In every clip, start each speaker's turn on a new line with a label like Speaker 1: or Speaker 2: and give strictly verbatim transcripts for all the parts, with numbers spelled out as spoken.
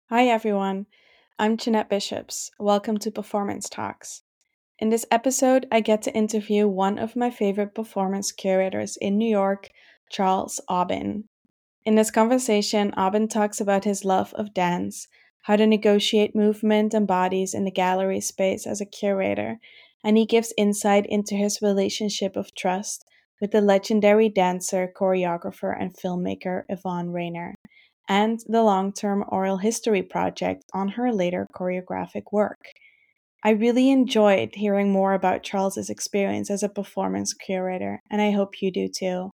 Speaker 1: Hi everyone, I'm Jeanette Bishops. Welcome to Performance Talks. In this episode, I get to interview one of my favorite performance curators in New York, Charles Aubin. In this conversation, Aubin talks about his love of dance, how to negotiate movement and bodies in the gallery space as a curator, and he gives insight into his relationship of trust with the legendary dancer, choreographer, and filmmaker Yvonne Rainer, and the long-term oral history project on her later choreographic work. I really enjoyed hearing more about Charles's experience as a performance curator, and I hope you do too.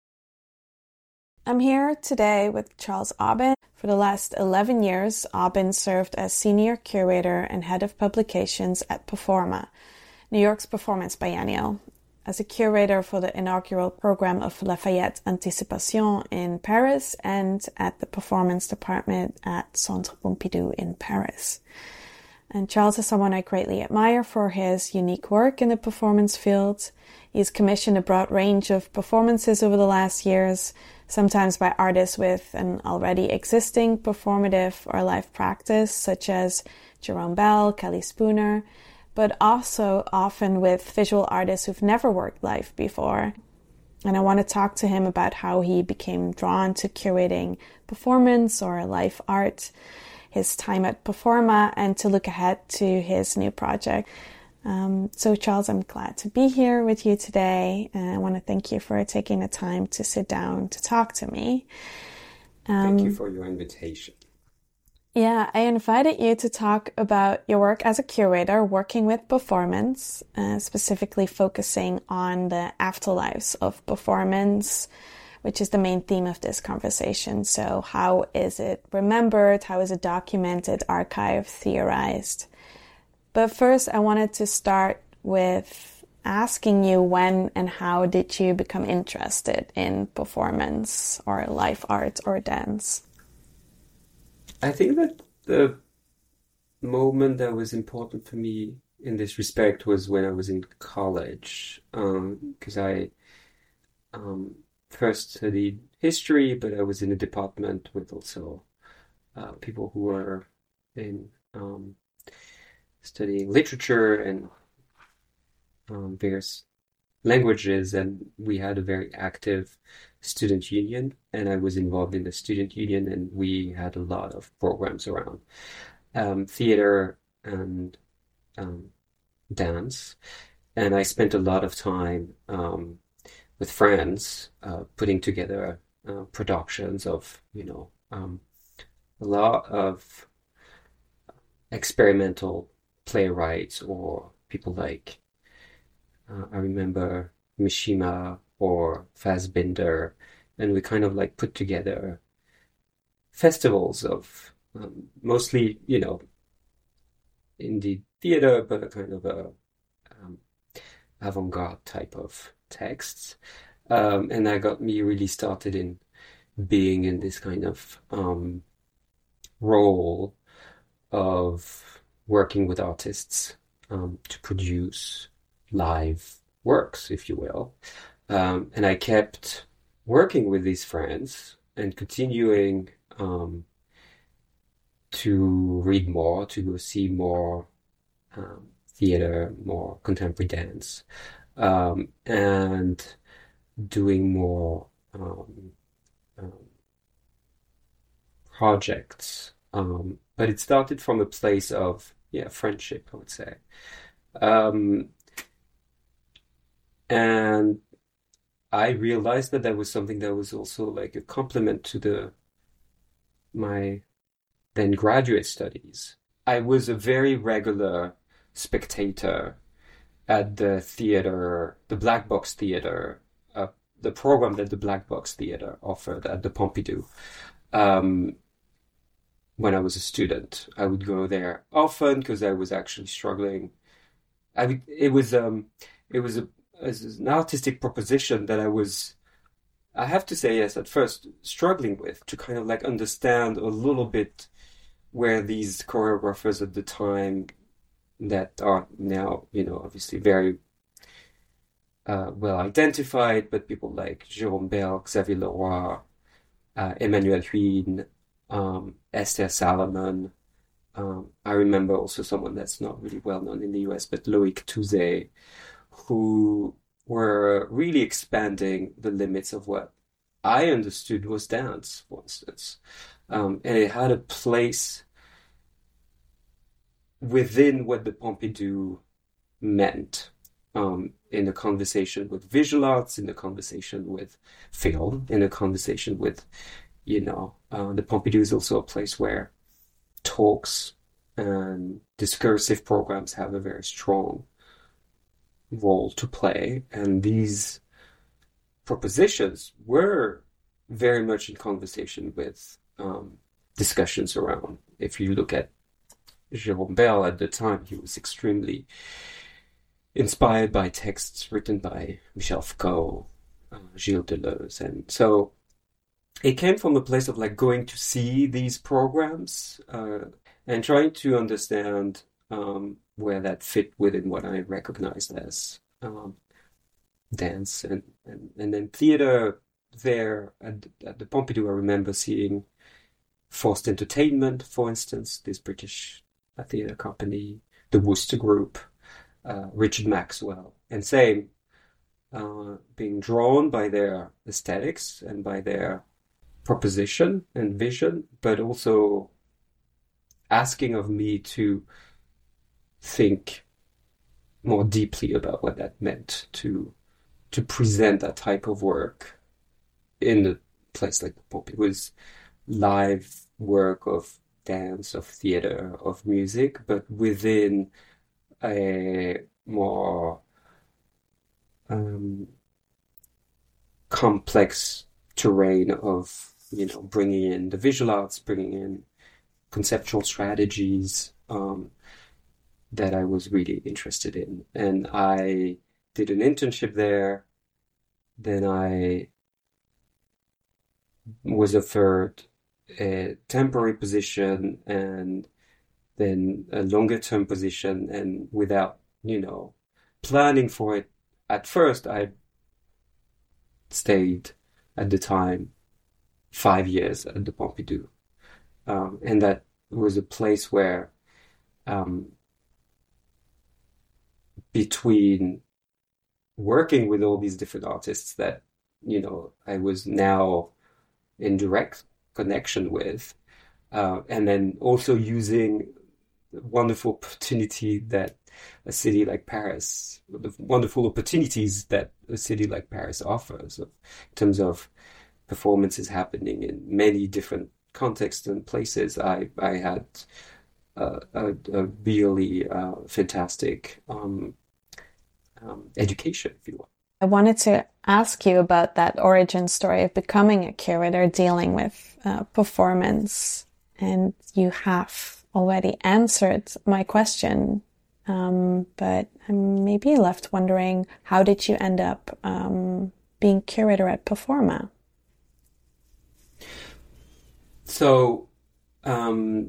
Speaker 1: I'm here today with Charles Aubin. For the last eleven years, Aubin served as senior curator and head of publications at Performa, New York's performance biennial, as a curator for the inaugural program of Lafayette Anticipation in Paris and at the performance department at Centre Pompidou in Paris. And Charles is someone I greatly admire for his unique work in the performance field. He's commissioned a broad range of performances over the last years, sometimes by artists with an already existing performative or live practice, such as Jerome Bell, Kelly Spooner, but also often with visual artists who've never worked live before. And I want to talk to him about how he became drawn to curating performance or live art, his time at Performa, and to look ahead to his new project. Um, so Charles, I'm glad to be here with you today, and I want to thank you for taking the time to sit down to talk to me.
Speaker 2: Um, thank you for your invitation.
Speaker 1: Yeah, I invited you to talk about your work as a curator, working with performance, uh, specifically focusing on the afterlives of performance, which is the main theme of this conversation. So how is it remembered? How is it documented, archived, theorized? But first, I wanted to start with asking you when and how did you become interested in performance or live art or dance?
Speaker 2: I think that the moment that was important for me in this respect was when I was in college, because um, I um, first studied history, but I was in a department with also uh, people who were in um, studying literature and um, various languages, and we had a very active student union, and I was involved in the student union, and we had a lot of programs around um, theater and um, dance, and I spent a lot of time um, with friends uh, putting together uh, productions of, you know, um, a lot of experimental playwrights or people like uh, I remember Mishima or Fassbinder, and we kind of like put together festivals of um, mostly, you know, indie theater, but a kind of a um, avant-garde type of texts. Um, and that got me really started in being in this kind of um, role of working with artists um, to produce live works, if you will. Um, and I kept working with these friends and continuing um, to read more, to go see more um, theater, more contemporary dance, um, and doing more um, um, projects. Um, but it started from a place of, yeah, friendship, I would say. Um, and I realized that that was something that was also like a complement to the my then graduate studies. I was a very regular spectator at the theater, the Black Box Theater, uh, the program that the Black Box Theater offered at the Pompidou. Um, when I was a student, I would go there often because I was actually struggling. I would, it was um, it was a as an artistic proposition that I was, I have to say, yes, at first struggling with to kind of like understand a little bit where these choreographers at the time that are now, you know, obviously very uh, well identified, but people like Jérôme Bell, Xavier Leroy, uh, Emmanuel Huyn, um, Esther Salomon, Um, I remember also someone that's not really well known in the U S, but Loic Touzé, who were really expanding the limits of what I understood was dance, for instance. Um, and it had a place within what the Pompidou meant, um, in a conversation with visual arts, in a conversation with film, in a conversation with, you know, uh, the Pompidou is also a place where talks and discursive programs have a very strong role to play. And these propositions were very much in conversation with um, discussions around. If you look at Jérôme Bel at the time, he was extremely inspired by texts written by Michel Foucault, uh, Gilles Deleuze. And so it came from a place of like going to see these programs uh, and trying to understand um, where that fit within what I recognized as um, dance and, and, and then theater. There at, at the Pompidou, I remember seeing Forced Entertainment, for instance, this British uh, theater company, the Wooster Group, uh, Richard Maxwell, and same, uh, being drawn by their aesthetics and by their proposition and vision, but also asking of me to think more deeply about what that meant to to present that type of work in a place like the Pompidou. It was live work of dance, of theater, of music, but within a more um, complex terrain of, you know, bringing in the visual arts, bringing in conceptual strategies um, that I was really interested in. And I did an internship there. Then I was offered a temporary position and then a longer term position. And without, you know, planning for it at first, I stayed at the time five years at the Pompidou. Um, and that was a place where um, between working with all these different artists that, you know, I was now in direct connection with, uh, and then also using the wonderful opportunity that a city like Paris, the wonderful opportunities that a city like Paris offers in terms of performances happening in many different contexts and places. I, I had uh, a, a really uh, fantastic um, um, education, if you will.
Speaker 1: I wanted to ask you about that origin story of becoming a curator, dealing with uh, performance, and you have already answered my question, um, but I'm maybe left wondering, how did you end up um, being curator at Performa?
Speaker 2: So um,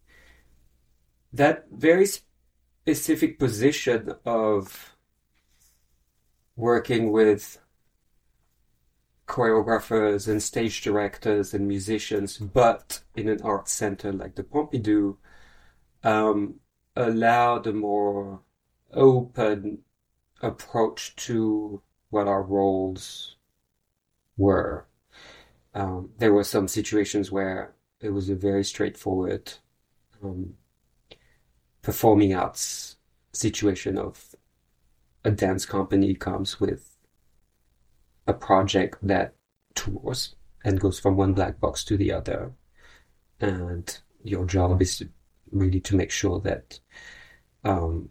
Speaker 2: that very specific position of working with choreographers and stage directors and musicians, but in an art center like the Pompidou, um, allowed a more open approach to what our roles were. Um, there were some situations where it was a very straightforward um, performing arts situation of a dance company comes with a project that tours and goes from one black box to the other. And your job is to really to make sure that um,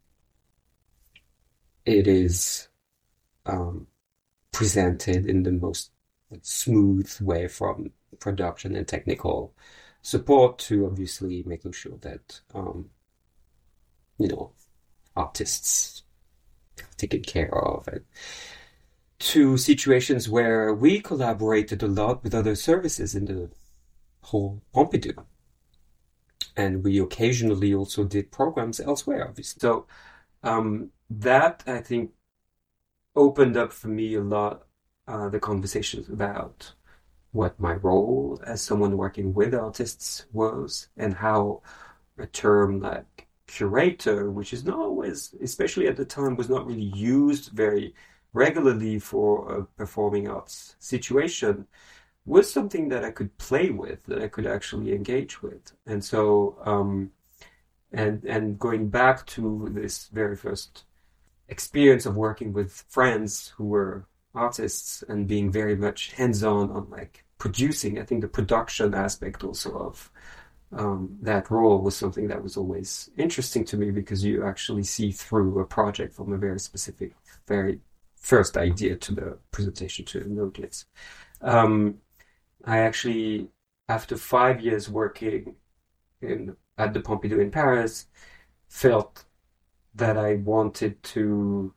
Speaker 2: it is um, presented in the most smooth way, from production and technical support to obviously making sure that, um, you know, artists taken care of, and to situations where we collaborated a lot with other services in the whole Pompidou. And we occasionally also did programs elsewhere, obviously. So um, that, I think, opened up for me a lot uh, the conversations about what my role as someone working with artists was, and how a term like curator, which is not always, especially at the time, was not really used very regularly for a performing arts situation, was something that I could play with, that I could actually engage with. And so, um, and and going back to this very first experience of working with friends who were artists and being very much hands-on on like producing, I think the production aspect also of um, that role was something that was always interesting to me, because you actually see through a project from a very specific, very first idea to the presentation to an audience. Um, I actually, after five years working in at the Pompidou in Paris, felt that I wanted to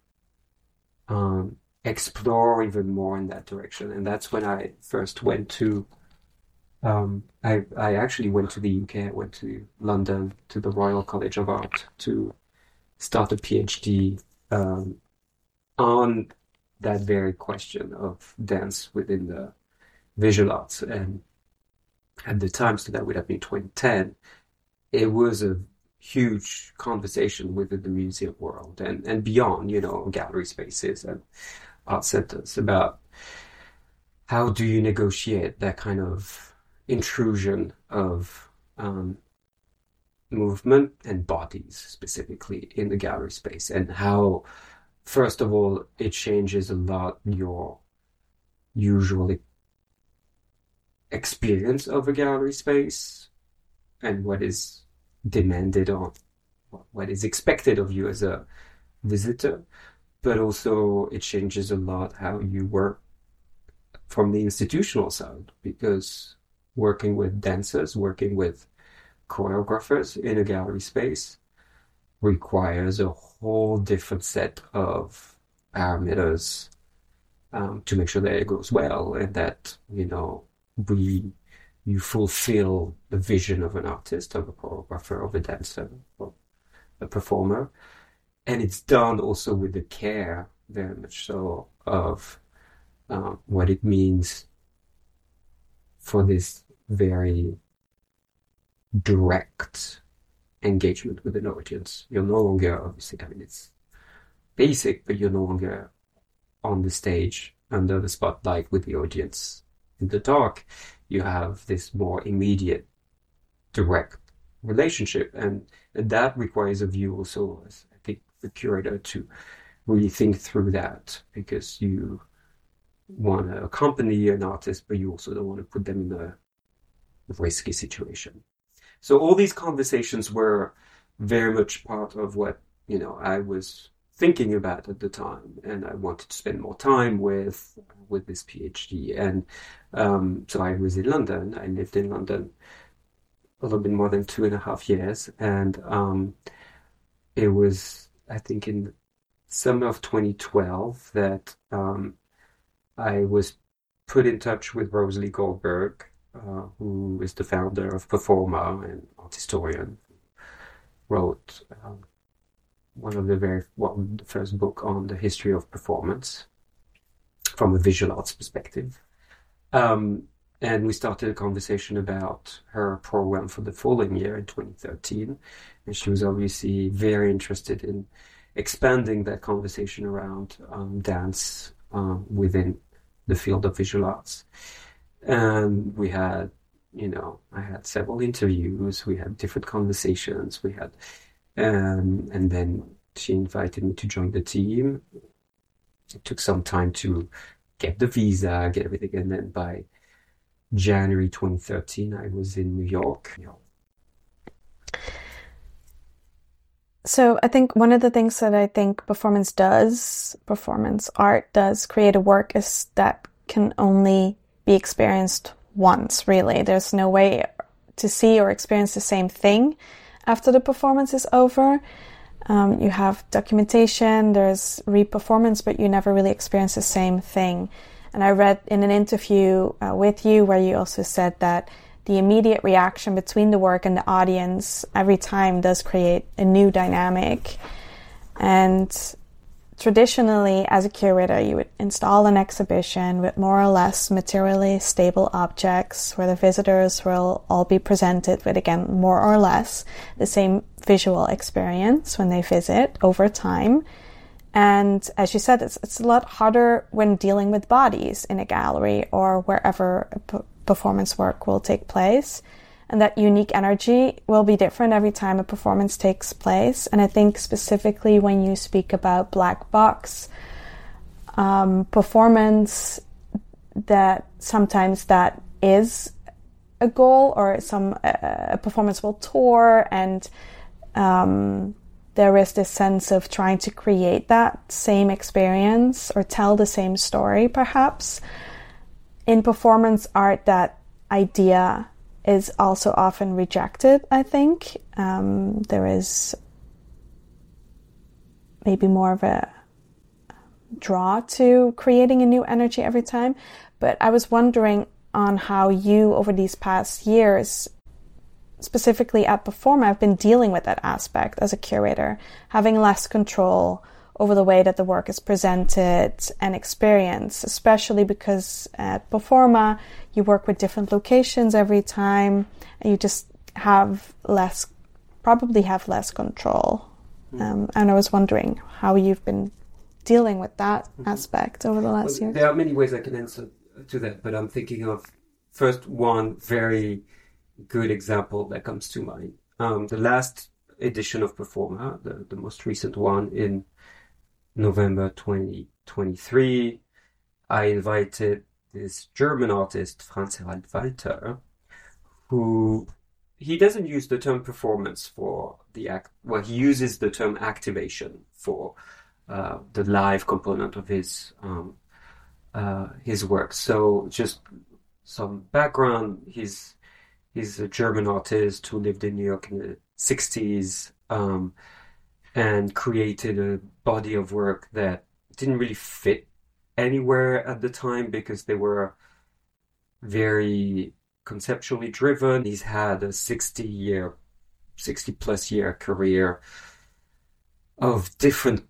Speaker 2: um, explore even more in that direction. And that's when I first went to, um, I, I actually went to the U K, I went to London, to the Royal College of Art to start a PhD um, on that very question of dance within the visual arts. And at the time, so that would have been twenty ten, it was a huge conversation within the museum world and, and beyond, you know, gallery spaces and art centers, about how do you negotiate that kind of intrusion of um, movement and bodies specifically in the gallery space, and how, first of all, it changes a lot your usual experience of a gallery space and what is demanded on what is expected of you as a visitor, but also it changes a lot how you work from the institutional side, because working with dancers, working with choreographers in a gallery space requires a whole different set of parameters um, to make sure that it goes well, and that, you know, we you fulfill the vision of an artist, of a choreographer, of a dancer, of a performer. And it's done also with the care, very much so, of um, what it means for this very direct engagement with an audience. You're no longer, obviously, I mean, it's basic, but you're no longer on the stage under the spotlight with the audience in the dark. You have this more immediate, direct relationship, and, and that requires of you also, as I think, the curator, to really think through that, because you want to accompany an artist, but you also don't want to put them in a risky situation. So all these conversations were very much part of what, you know, I was thinking about at the time, and I wanted to spend more time with with this PhD. And um, so I was in London. I lived in London a little bit more than two and a half years, and um, it was, I think, in summer of twenty twelve that um, I was put in touch with Rosalie Goldberg, uh, who is the founder of Performa and art historian, wrote um, one of the very well, the first book on the history of performance from a visual arts perspective. Um, and we started a conversation about her program for the following year in twenty thirteen. And she was obviously very interested in expanding that conversation around um, dance um, within the field of visual arts. And we had, you know, I had several interviews, we had different conversations, we had Um, and then she invited me to join the team. It took some time to get the visa, get everything. And then by January twenty thirteen, I was in New York.
Speaker 1: So I think one of the things that I think performance does, performance art does, create a work is that can only be experienced once, really. There's no way to see or experience the same thing after the performance is over. Um, you have documentation, there's re-performance, but you never really experience the same thing. And I read in an interview uh, with you where you also said that the immediate reaction between the work and the audience every time does create a new dynamic. And traditionally, as a curator, you would install an exhibition with more or less materially stable objects where the visitors will all be presented with, again, more or less the same visual experience when they visit over time. And as you said, it's, it's a lot harder when dealing with bodies in a gallery or wherever a p- performance work will take place. And that unique energy will be different every time a performance takes place. And I think specifically when you speak about black box um, performance, that sometimes that is a goal, or some uh, a performance will tour, and um, there is this sense of trying to create that same experience or tell the same story, perhaps. In performance art, that idea is also often rejected, I think. Um, there is maybe more of a draw to creating a new energy every time. But I was wondering on how you, over these past years, specifically at Performa, have been dealing with that aspect as a curator, having less control over the way that the work is presented and experienced, especially because at Performa, you work with different locations every time, and you just have less, probably have less control. Mm. Um, and I was wondering how you've been dealing with that mm-hmm. aspect over the last
Speaker 2: well,
Speaker 1: year.
Speaker 2: There are many ways I can answer to that, but I'm thinking of first one very good example that comes to mind. Um, the last edition of Performa, the, the most recent one in November twenty twenty-three, I invited this German artist, Franz Harald Walter, who, he doesn't use the term performance for the act, well, he uses the term activation for uh, the live component of his um, uh, his work. So just some background, he's, he's a German artist who lived in New York in the sixties, um, and created a body of work that didn't really fit anywhere at the time because they were very conceptually driven. He's had a sixty year, sixty plus year career of different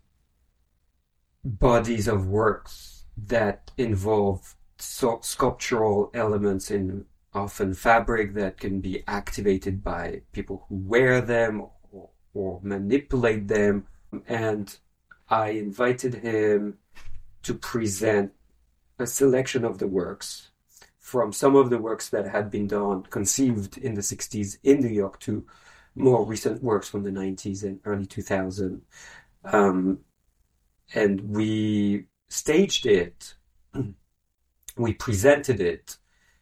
Speaker 2: bodies of works that involve so- sculptural elements in often fabric that can be activated by people who wear them or, or manipulate them. And I invited him to present a selection of the works, from some of the works that had been done, conceived in the sixties in New York, to more recent works from the nineties and early two thousands. Um, and we staged it, we presented it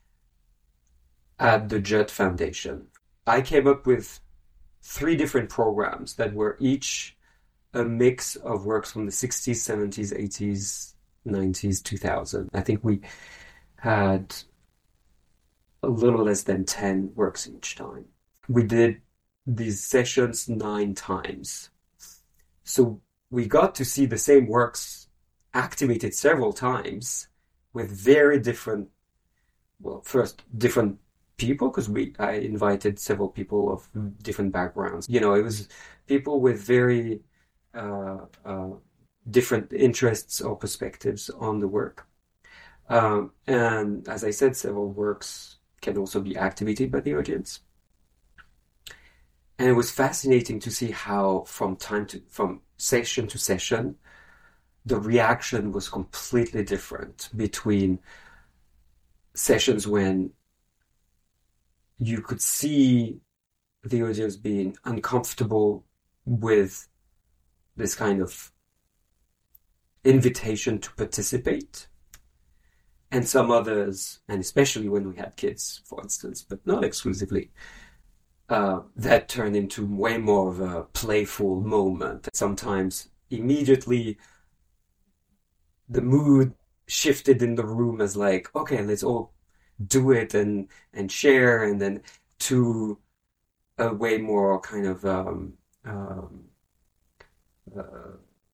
Speaker 2: at the Judd Foundation. I came up with three different programs that were each a mix of works from the sixties, seventies, eighties, nineties, two thousand. I think we had a little less than ten works each time. We did these sessions nine times. So we got to see the same works activated several times with very different, well, first different people, because we I invited several people of different backgrounds. You know, it was people with very uh, uh, different interests or perspectives on the work. Um, and as I said, several works can also be activated by the audience. And it was fascinating to see how from time to, from session to session, the reaction was completely different between sessions when you could see the audience being uncomfortable with this kind of invitation to participate, and some others, and especially when we had kids, for instance, but not exclusively, uh, that turned into way more of a playful moment. Sometimes immediately the mood shifted in the room as like, okay, let's all do it and and share, and then to a way more kind of um, um, uh,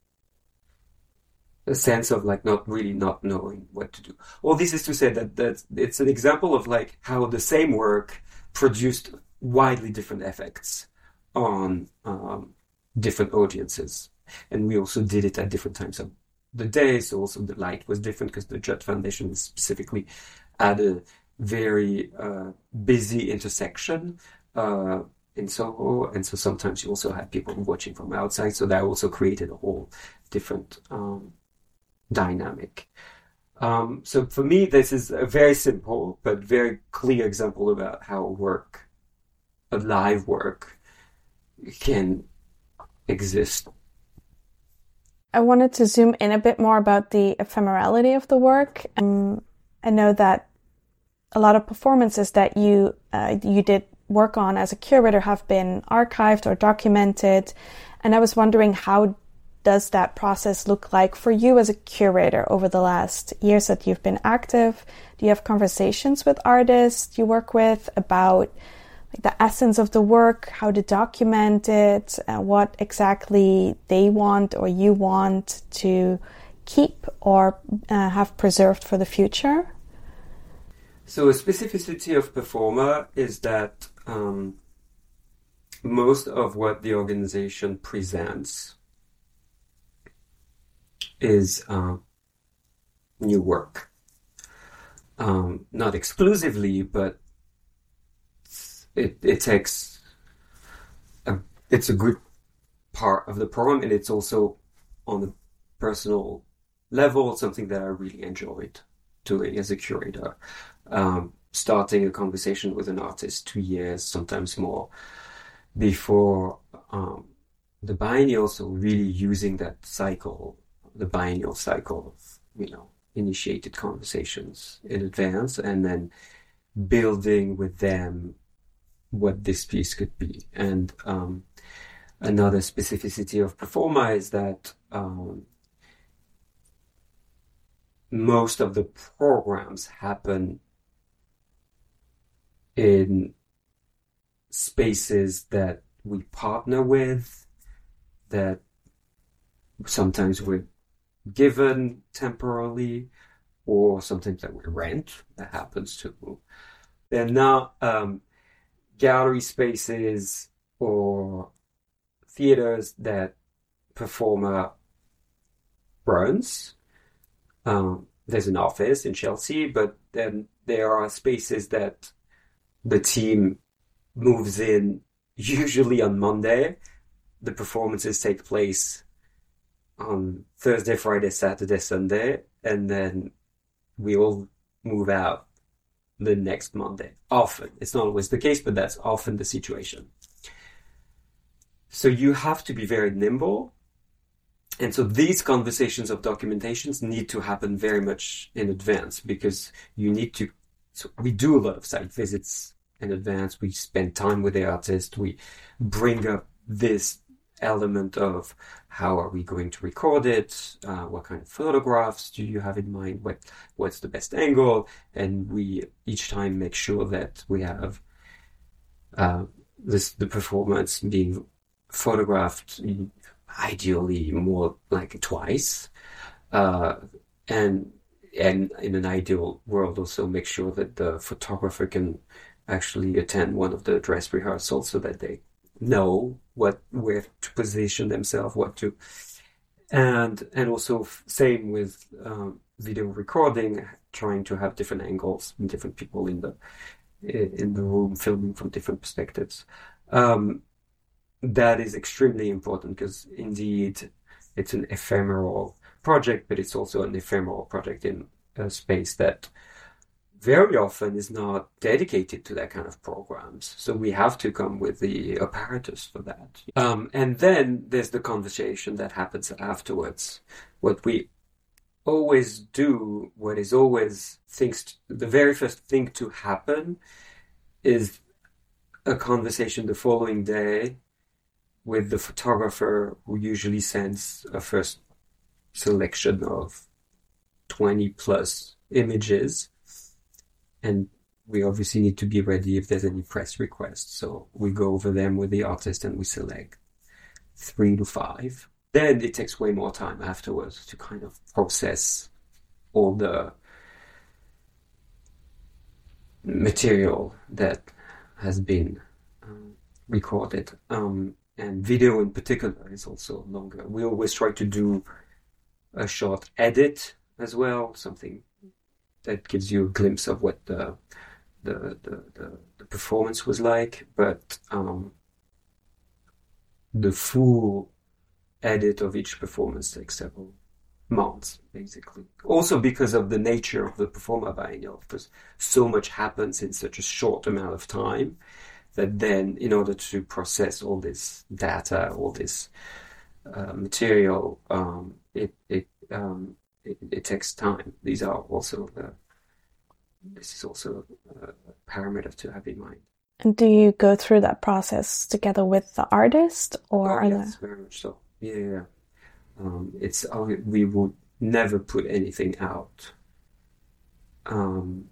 Speaker 2: a sense of like not really not knowing what to do. All this is to say that that it's an example of like how the same work produced widely different effects on um, different audiences. And we also did it at different times of the day. So also the light was different because the Judd Foundation was specifically at a very uh, busy intersection uh, in Soho. And so sometimes you also had people watching from outside. So that also created a whole different um, dynamic. Um, so for me, this is a very simple but very clear example about how work, a live work, can exist.
Speaker 1: I wanted to zoom in a bit more about the ephemerality of the work. Um, I know that a lot of performances that you uh, you did work on as a curator have been archived or documented, and I was wondering, how does that process look like for you as a curator over the last years that you've been active? Do you have conversations with artists you work with about like the essence of the work, how to document it, uh, what exactly they want or you want to keep or uh, have preserved for the future?
Speaker 2: So a specificity of Performa is that um, most of what the organization presents is uh, new work. Um, not exclusively, but it, it takes a, it's a good part of the program, and it's also on a personal level something that I really enjoyed doing as a curator. Um, starting a conversation with an artist two years, sometimes more, before um, the biennial, so really using that cycle, the biennial cycle of, you know, initiated conversations in advance, and then building with them what this piece could be. And um, another specificity of Performa is that um, most of the programs happen in spaces that we partner with, that sometimes we're given temporarily, or sometimes that we rent. That happens too. They're not um, gallery spaces or theaters that Performa runs. Um, there's an office in Chelsea, but then there are spaces that the team moves in usually on Monday. The performances take place on Thursday, Friday, Saturday, Sunday, and then we all move out the next Monday. Often. It's not always the case, but that's often the situation. So you have to be very nimble. And so these conversations of documentations need to happen very much in advance, because you need to, so we do a lot of site visits in advance. We spend time with the artist. We bring up this element of how are we going to record it? Uh, what kind of photographs do you have in mind? What What's the best angle? And we each time make sure that we have uh, this the performance being photographed ideally more like twice, uh, and and in an ideal world also make sure that the photographer can actually attend one of the dress rehearsals so that they know what where to position themselves, what to, and and also same with um, video recording, trying to have different angles and different people in the in the room filming from different perspectives. Um, that is extremely important, because indeed it's an ephemeral project, but it's also an ephemeral project in a space that very often is not dedicated to that kind of programs. So we have to come with the apparatus for that. Um, and then there's the conversation that happens afterwards. What we always do, what is always things, the very first thing to happen is a conversation the following day with the photographer, who usually sends a first selection of twenty plus images. And we obviously need to be ready if there's any press requests. So we go over them with the artist and we select three to five. Then it takes way more time afterwards to kind of process all the material that has been um, recorded. Um, and video in particular is also longer. We always try to do a short edit as well, something that gives you a glimpse of what the the the, the, the performance was like. But um, the full edit of each performance takes several months, basically. Also because of the nature of the Performa Biennial, because so much happens in such a short amount of time that then, in order to process all this data, all this uh, material, um, it it, um, it it takes time. These are also the, this is also a parameter to have in mind.
Speaker 1: And do you go through that process together with the artist, or
Speaker 2: oh,
Speaker 1: are
Speaker 2: yes,
Speaker 1: there...
Speaker 2: very much so. Yeah, yeah. Um, it's we would never put anything out um,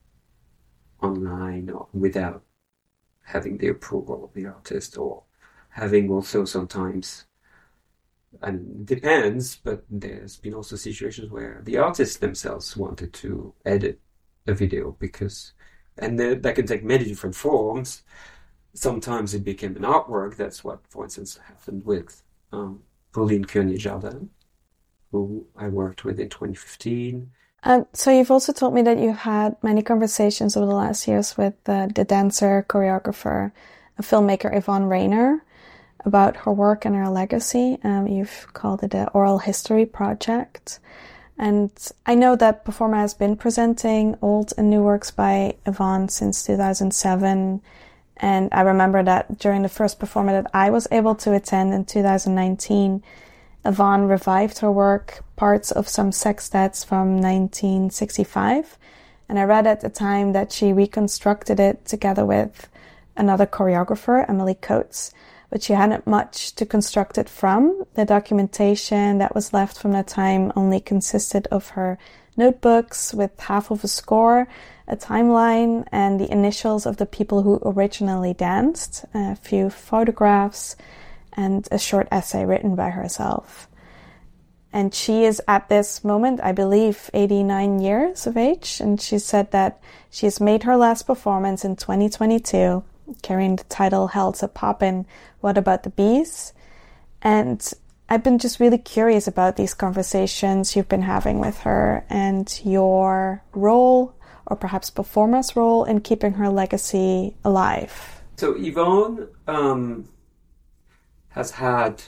Speaker 2: online or without having the approval of the artist, or having also sometimes, and it depends, but there's been also situations where the artists themselves wanted to edit a video because, and that can take many different forms. Sometimes it became an artwork. That's what, for instance, happened with um, Pauline Kearney-Jardin, who I worked with in twenty fifteen.
Speaker 1: Um, so you've also told me that you've had many conversations over the last years with uh, the dancer, choreographer, and filmmaker Yvonne Rainer about her work and her legacy. Um, you've called it an oral history project. And I know that Performa has been presenting old and new works by Yvonne since two thousand seven. And I remember that during the first Performa that I was able to attend in two thousand nineteen, Yvonne revived her work, parts of some sextets from nineteen sixty-five. And I read at the time that she reconstructed it together with another choreographer, Emily Coates, but she hadn't much to construct it from. The documentation that was left from that time only consisted of her notebooks with half of a score, a timeline, and the initials of the people who originally danced, a few photographs, and a short essay written by herself. And she is at this moment, I believe, eighty-nine years of age, and she said that she has made her last performance in twenty twenty-two, carrying the title Helse Poppin', What About the Bees? And I've been just really curious about these conversations you've been having with her and your role, or perhaps Performa's role, in keeping her legacy alive.
Speaker 2: So Yvonne um, has had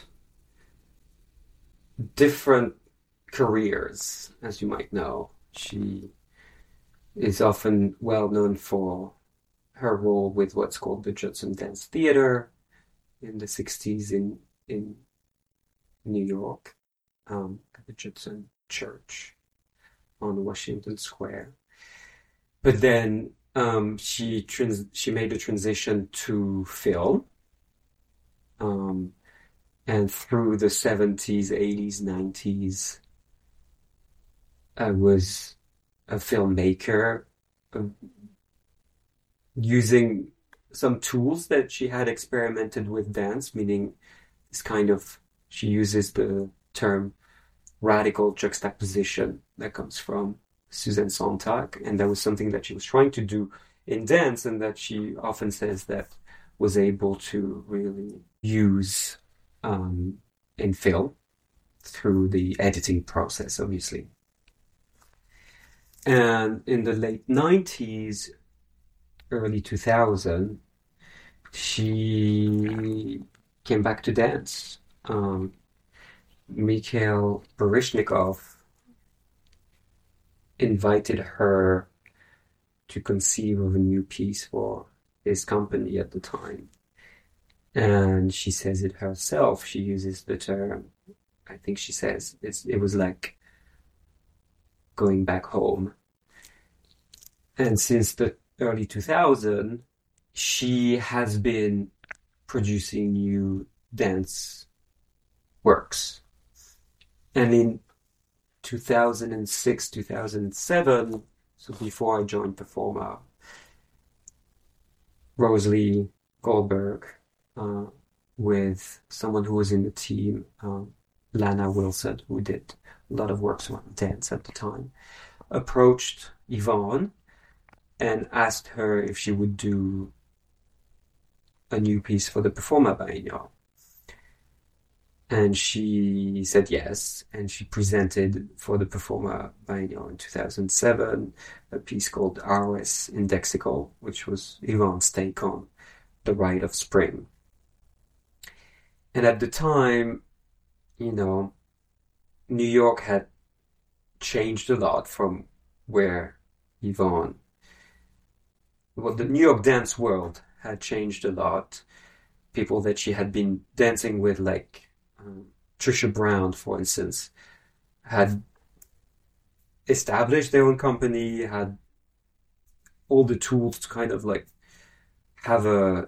Speaker 2: different careers, as you might know. She is often well known for her role with what's called the Judson Dance Theater in the sixties in in New York, um, at the Judson Church on Washington Square. But then um, she trans- she made a transition to film, um, and through the seventies, eighties, nineties, I was a filmmaker, uh, using some tools that she had experimented with dance, meaning this kind of, she uses the term radical juxtaposition that comes from Susan Sontag, and that was something that she was trying to do in dance, and that she often says that was able to really use um, in film through the editing process, obviously. And in the late nineties, early two thousand, she came back to dance. Um, Mikhail Baryshnikov invited her to conceive of a new piece for his company at the time. And she says it herself. She uses the term, I think she says, it's, it was like going back home. And since the early two thousands, she has been producing new dance works. And in two thousand six, two thousand seven, so before I joined Performa, Rosalie Goldberg, uh, with someone who was in the team, um, Lana Wilson, who did a lot of works around dance at the time, approached Yvonne and asked her if she would do a new piece for the Performa Biennial. And she said yes, and she presented for the Performa Biennial in two thousand seven a piece called Aries Indexical, which was Yvonne's take on the Rite of Spring. And at the time, you know, New York had changed a lot from where Yvonne, well, the New York dance world had changed a lot. People that she had been dancing with, like um, Trisha Brown, for instance, had established their own company, had all the tools to kind of like have a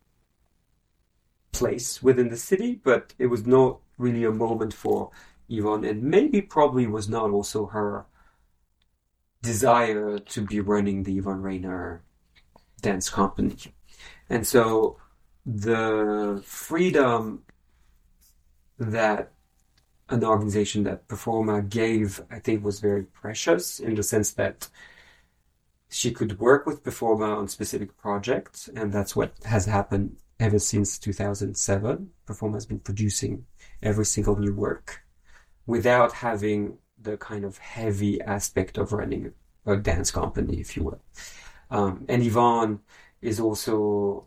Speaker 2: place within the city, but it was not really a moment for Yvonne, and maybe probably was not also her desire to be running the Yvonne Rainer dance company. And so the freedom that an organization that Performa gave, I think, was very precious in the sense that she could work with Performa on specific projects, and that's what has happened ever since two thousand seven. Performa has been producing every single new work without having the kind of heavy aspect of running a dance company, if you will. Um, and Yvonne is also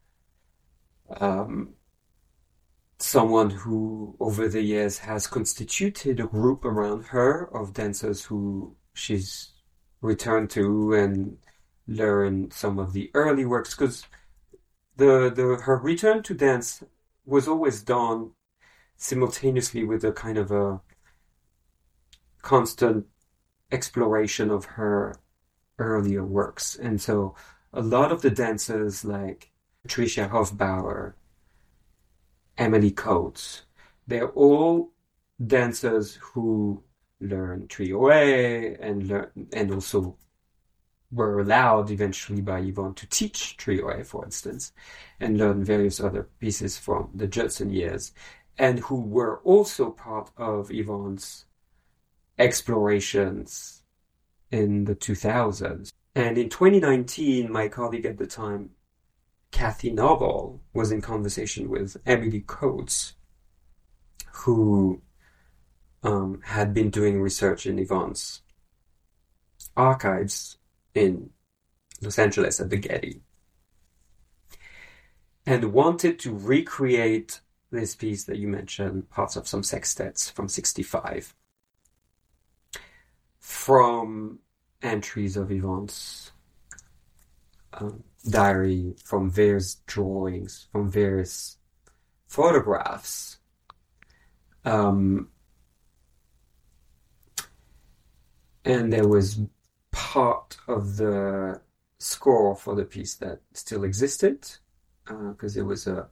Speaker 2: um, someone who, over the years, has constituted a group around her of dancers who she's returned to and learn some of the early works, because the the her return to dance was always done simultaneously with a kind of a constant exploration of her earlier works. And so a lot of the dancers like Patricia Hofbauer, Emily Coates, they're all dancers who learn trio A and learn, and also were allowed eventually by Yvonne to teach trio A, for instance, and learn various other pieces from the Judson years, and who were also part of Yvonne's explorations in the two thousands. And in twenty nineteen, my colleague at the time, Kathy Noble, was in conversation with Emily Coates, who um, had been doing research in Yvonne's archives in Los Angeles at the Getty, and wanted to recreate this piece that you mentioned, Parts of Some Sextets from sixty-five, from entries of Yvonne's um, diary, from various drawings, from various photographs. Um, and there was part of the score for the piece that still existed, because uh, it was a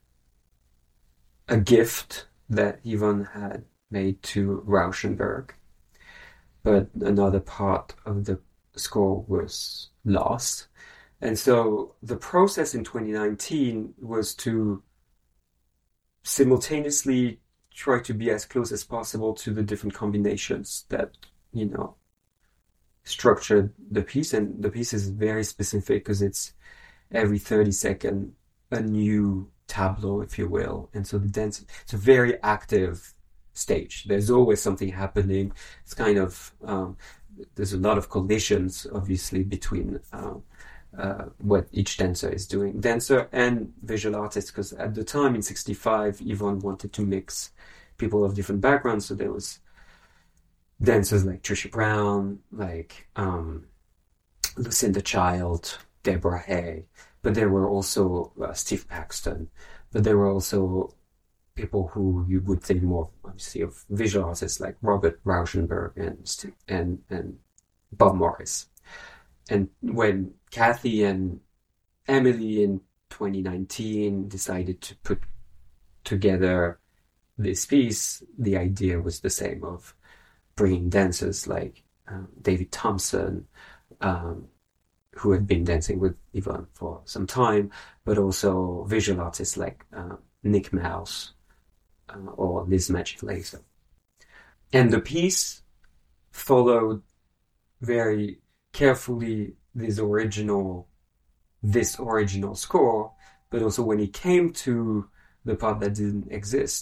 Speaker 2: a gift that Yvonne had made to Rauschenberg. But another part of the score was lost. And so the process in twenty nineteen was to simultaneously try to be as close as possible to the different combinations that, you know, structured the piece. And the piece is very specific because it's every thirty seconds a new tableau, if you will. And so the dance, it's a very active stage. There's always something happening. It's kind of, um, there's a lot of collisions, obviously, between uh, uh, what each dancer is doing, dancer and visual artist, because at the time in sixty-five, Yvonne wanted to mix people of different backgrounds. So there was dancers like Trisha Brown, like um, Lucinda Child, Deborah Hay, but there were also uh, Steve Paxton, but there were also people who you would think more, obviously, of visual artists like Robert Rauschenberg and and and Bob Morris. And when Kathy and Emily in twenty nineteen decided to put together this piece, the idea was the same, of bringing dancers like um, David Thompson, um, who had been dancing with Yvonne for some time, but also visual artists like uh, Nick Mouse uh, or Liz Magic Laser. And the piece followed very carefully this original, this original score, but also when it came to the part that didn't exist,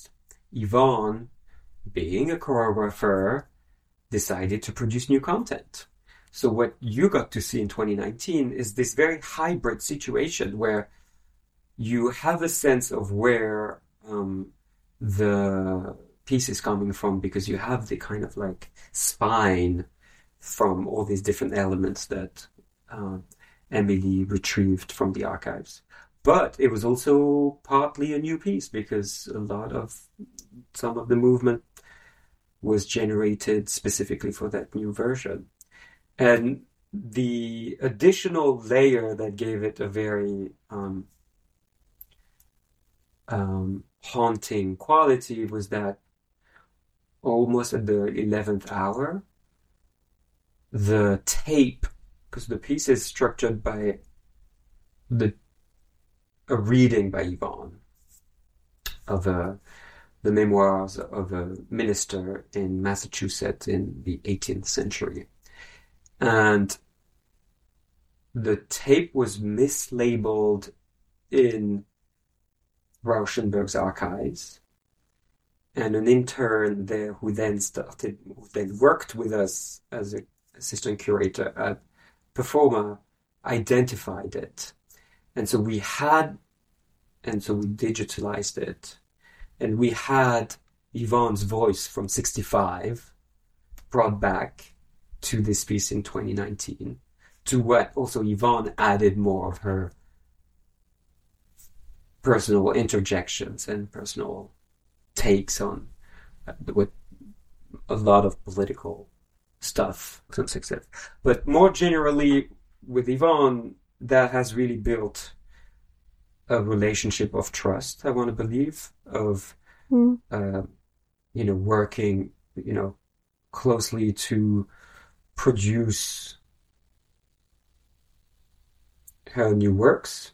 Speaker 2: Yvonne, being a choreographer, decided to produce new content. So what you got to see in twenty nineteen is this very hybrid situation where you have a sense of where um, the piece is coming from, because you have the kind of like spine from all these different elements that uh, Emily retrieved from the archives. But it was also partly a new piece because a lot of some of the movement was generated specifically for that new version. And the additional layer that gave it a very um, um, haunting quality was that almost at the eleventh hour, the tape, because the piece is structured by the a reading by Yvonne of a, the memoirs of a minister in Massachusetts in the eighteenth century. And the tape was mislabeled in Rauschenberg's archives. And an intern there who then started, who then worked with us as an assistant curator at Performa, identified it. And so we had, and so we digitalized it. And we had Yvonne's voice from sixty-five brought back to this piece in twenty nineteen, to what also Yvonne added more of her personal interjections and personal takes on what a lot of political stuff. But more generally, with Yvonne, that has really built a relationship of trust, I want to believe, of, mm. uh, you know, working, you know, closely to produce her new works.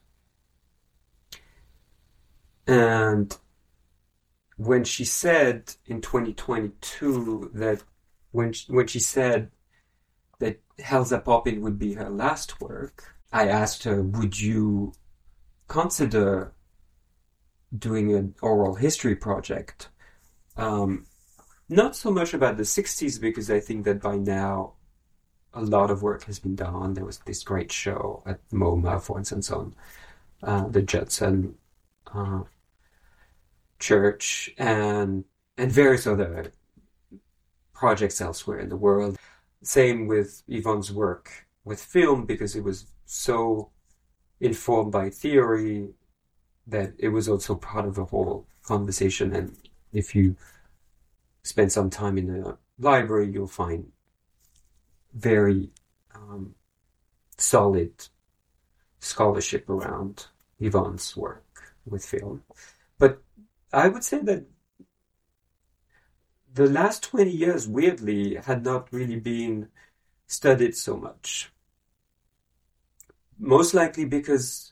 Speaker 2: And when she said in twenty twenty-two that when she, when she said that Helza Poppin would be her last work, I asked her, would you consider doing an oral history project? Um, not so much about the sixties, because I think that by now a lot of work has been done. There was this great show at MoMA, for instance, on uh, the Judson uh, Church and and various other projects elsewhere in the world. Same with Yvonne's work with film, because it was so informed by theory that it was also part of the whole conversation. And if you spend some time in a library, you'll find very um, solid scholarship around Yvonne's work with film. But I would say that the last twenty years, weirdly, had not really been studied so much. Most likely because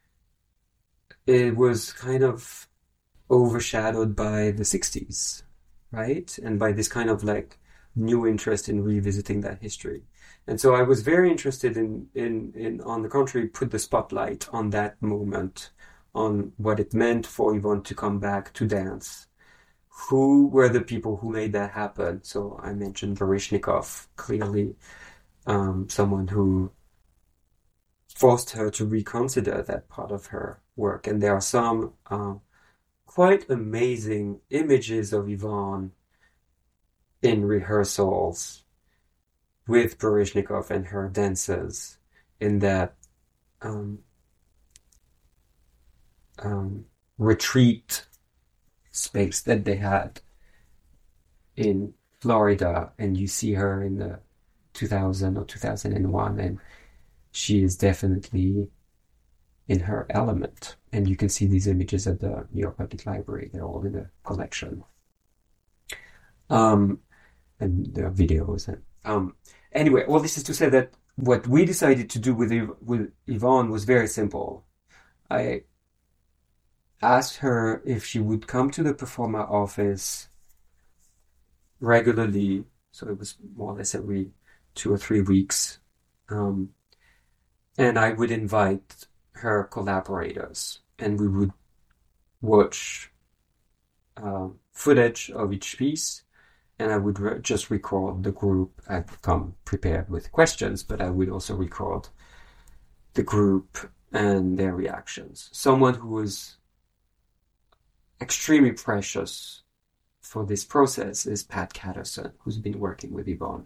Speaker 2: it was kind of overshadowed by the sixties, right? And by this kind of like new interest in revisiting that history. And so I was very interested in, in, in on the contrary, put the spotlight on that moment, on what it meant for Yvonne to come back to dance. Who were the people who made that happen? So I mentioned Baryshnikov, clearly um, someone who forced her to reconsider that part of her work. And there are some uh, quite amazing images of Yvonne in rehearsals with Baryshnikov and her dancers in that um, um, retreat space that they had in Florida. And you see her in the two thousand or two thousand one, and she is definitely in her element. And you can see these images at the New York Public Library. They're all in the collection. Um, and there are videos. And, um, anyway, all this is to say that what we decided to do with, with Yvonne was very simple. I asked her if she would come to the Performa office regularly. So it was more or less every two or three weeks. Um, and I would invite her collaborators, and we would watch uh, footage of each piece, and I would re- just record the group. I'd come prepared with questions, but I would also record the group and their reactions. Someone who was extremely precious for this process is Pat Catterson, who's been working with Yvonne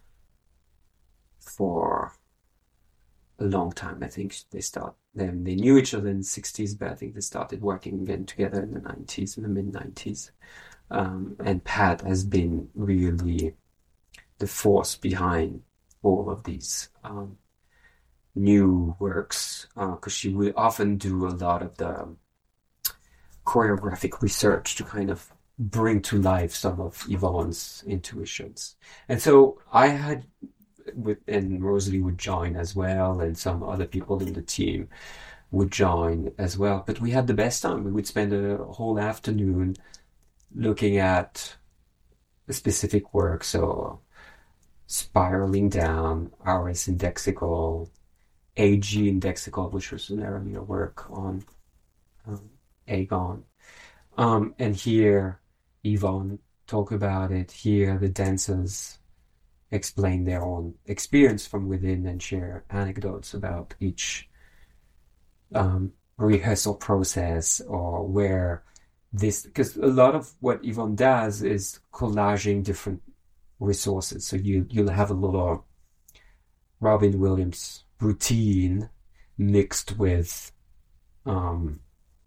Speaker 2: for a long time. I think they start them they knew each other in the sixties, but I think they started working again together in the nineties, in the mid nineties. Um, and Pat has been really the force behind all of these um, new works, because uh, she would often do a lot of the choreographic research to kind of bring to life some of Yvonne's intuitions. And so I had, with, and Rosalie would join as well, and some other people in the team would join as well. But we had the best time. We would spend a whole afternoon looking at a specific work, so Spiraling Down, Ars Indexical, A G Indexical, which was an earlier work on um, Aegon. Um, and hear Yvonne talk about it, hear the dancers explain their own experience from within and share anecdotes about each um, rehearsal process, or where this, because a lot of what Yvonne does is collaging different resources. So you, you'll have a little Robin Williams routine mixed with, um,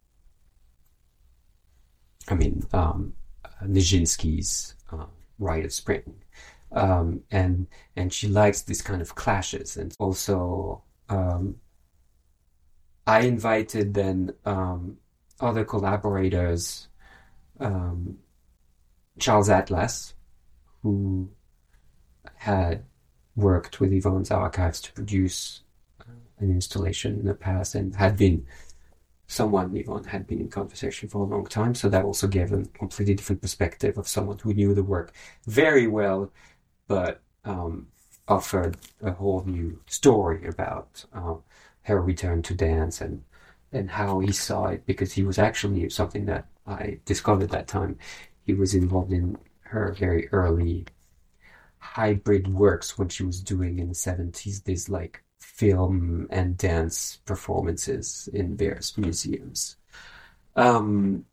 Speaker 2: I mean, um, Nijinsky's uh, Rite of Spring. Um, and and she likes these kind of clashes. And also, um, I invited then um, other collaborators, um, Charles Atlas, who had worked with Yvonne's archives to produce an installation in the past and had been someone Yvonne had been in conversation for a long time. So that also gave a completely different perspective of someone who knew the work very well, but um, offered a whole new story about um, her return to dance and and how he saw it, because he was actually something that I discovered that time. He was involved in her very early hybrid works when she was doing in the seventies these like film and dance performances in various museums. Um,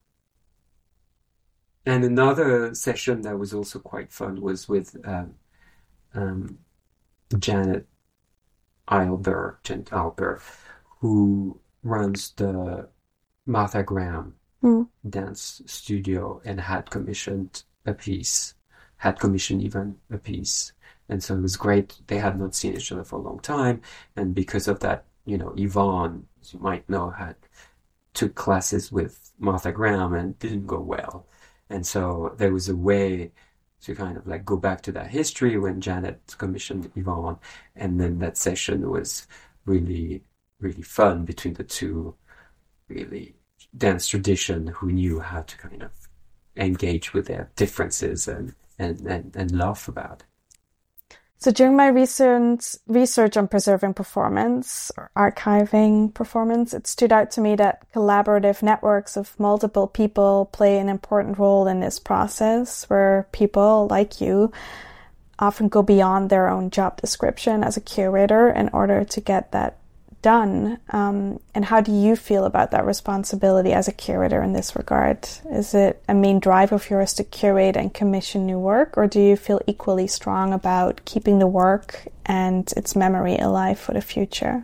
Speaker 2: and another session that was also quite fun was with um, um, Janet Eilber, Janet Eilber, who runs the Martha Graham mm. dance studio and had commissioned a piece, had commissioned even a piece. And so it was great. They had not seen each other for a long time. And because of that, you know, Yvonne, as you might know, had took classes with Martha Graham and didn't go well. And so there was a way to kind of like go back to that history when Janet commissioned Yvonne. And then that session was really, really fun between the two really dance tradition who knew how to kind of engage with their differences and, and, and, and laugh about it.
Speaker 1: So during my recent research on preserving performance or archiving performance, it stood out to me that collaborative networks of multiple people play an important role in this process, where people like you often go beyond their own job description as a curator in order to get that done. Um, and how do you feel about that responsibility as a curator in this regard? Is it a main drive of yours to curate and commission new work, or do you feel equally strong about keeping the work and its memory alive for the future?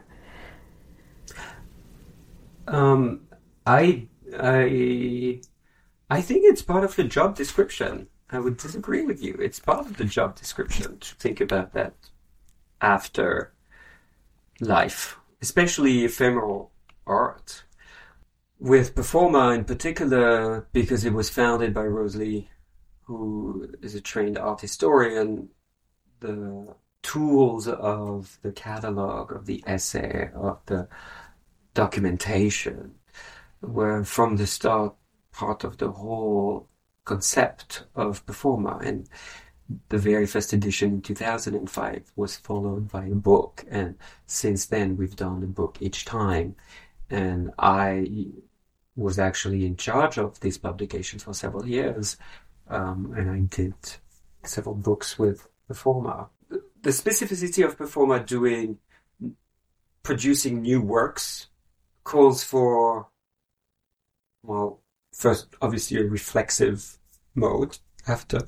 Speaker 2: Um, I, I, I think it's part of the job description. I would disagree with you. It's part of the job description to think about that after life, especially ephemeral art. With Performa in particular, because it was founded by Rosalie, who is a trained art historian, the tools of the catalog, of the essay, of the documentation were from the start part of the whole concept of Performa. And the very first edition in two thousand five was followed by a book, and since then we've done a book each time. And I was actually in charge of these publications for several years, um, and I did several books with Performa. The specificity of Performa doing producing new works calls for, well, first obviously a reflexive mode after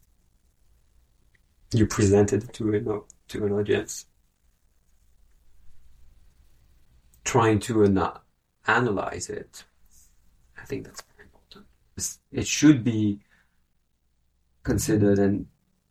Speaker 2: you present it to an to an audience, trying to an- analyze it. I think that's very important. It should be considered and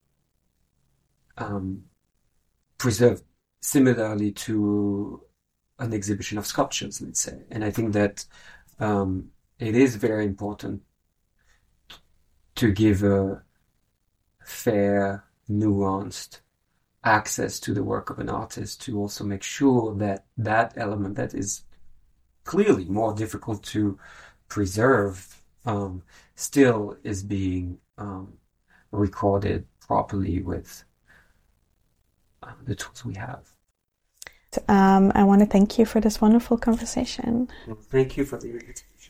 Speaker 2: um, preserved similarly to an exhibition of sculptures, let's say. And I think that um, it is very important to give a fair, nuanced access to the work of an artist, to also make sure that that element that is clearly more difficult to preserve um, still is being um, recorded properly with uh, the tools we have.
Speaker 1: Um, I want to thank you for this wonderful conversation.
Speaker 2: Well, thank you for the invitation.